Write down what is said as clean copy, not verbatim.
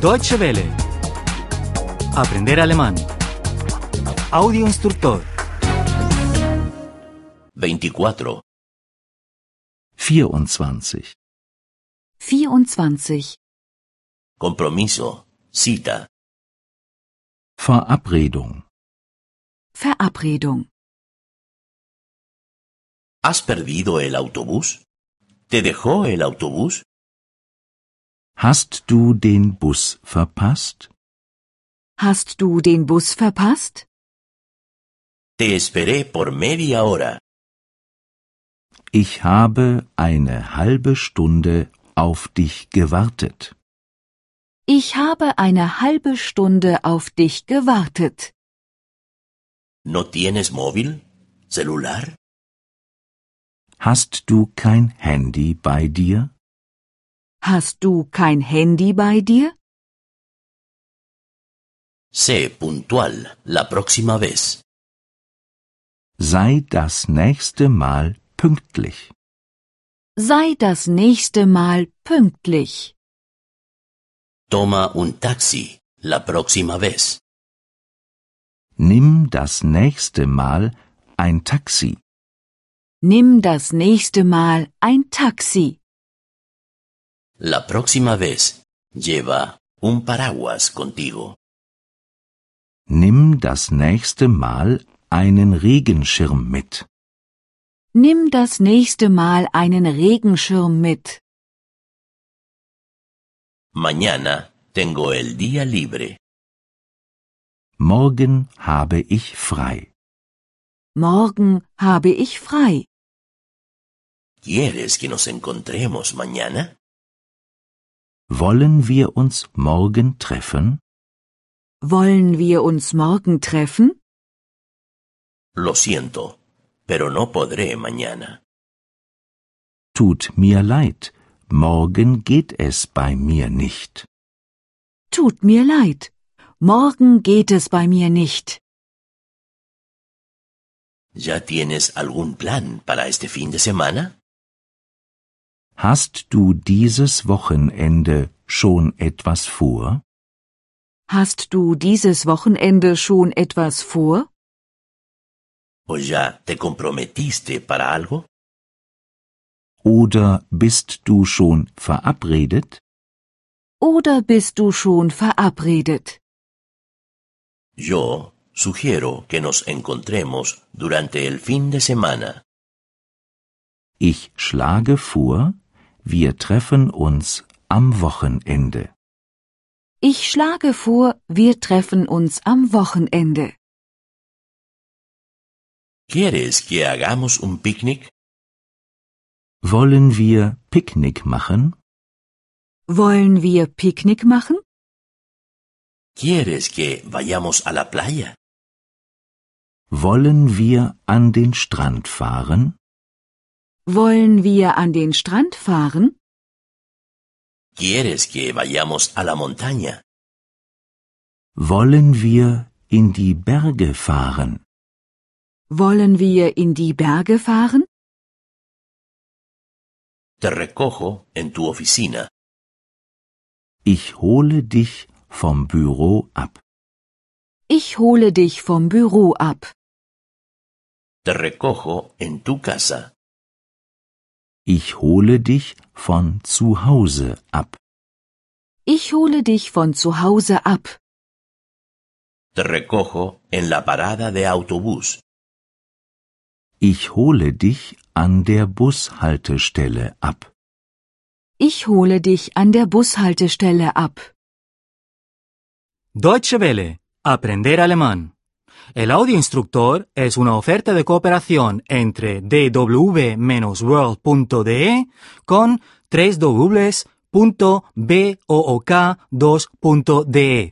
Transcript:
Deutsche Welle. Aprender alemán. Audio instructor. 24. 24. 24. Compromiso. Cita. Verabredung. Verabredung. ¿Has perdido el autobús? ¿Te dejó el autobús? Hast du den Bus verpasst? Hast du den Bus verpasst? Te esperé por media hora. Ich habe eine halbe Stunde auf dich gewartet. Ich habe eine halbe Stunde auf dich gewartet. ¿No tienes móvil? ¿Celular? Hast du kein Handy bei dir? Hast du kein Handy bei dir? Sé puntual la próxima vez. Sei das nächste Mal pünktlich. Sei das nächste Mal pünktlich. Toma un taxi la próxima vez. Nimm das nächste Mal ein Taxi. Nimm das nächste Mal ein Taxi. La próxima vez lleva un paraguas contigo. Nimm das nächste Mal einen Regenschirm mit. Nimm das nächste Mal einen Regenschirm mit. Mañana tengo el día libre. Morgen habe ich frei. Morgen habe ich frei. ¿Quieres que nos encontremos mañana? Wollen wir uns morgen treffen? Wollen wir uns morgen treffen? Lo siento, pero no podré mañana. Tut mir leid, morgen geht es bei mir nicht. Tut mir leid. Morgen geht es bei mir nicht. ¿Ya tienes algún plan para este fin de semana? Hast du dieses Wochenende schon etwas vor? Hast du dieses Wochenende schon etwas vor? ¿O ya te comprometiste para algo? Oder bist du schon verabredet? Oder bist du schon verabredet? Yo sugiero que nos encontremos durante el fin de semana. Ich schlage vor, wir treffen uns am Wochenende. Ich schlage vor, wir treffen uns am Wochenende. ¿Quieres que hagamos un picnic? Wollen wir Picknick machen? Wollen wir Picknick machen? ¿Quieres que vayamos a la playa? Wollen wir an den Strand fahren? Wollen wir an den Strand fahren? ¿Quieres que vayamos a la montaña? Wollen wir in die Berge fahren? Wollen wir in die Berge fahren? Te recojo en tu oficina. Ich hole dich vom Büro ab. Ich hole dich vom Büro ab. Te recojo en tu casa. Ich hole dich von zu Hause ab. Ich hole dich von zu Hause ab. Te recojo en la parada de autobús. Ich hole dich an der Bushaltestelle ab. Ich hole dich an der Bushaltestelle ab. Deutsche Welle. Aprender alemán. El audio instructor es una oferta de cooperación entre dw-world.de con www.book2.de.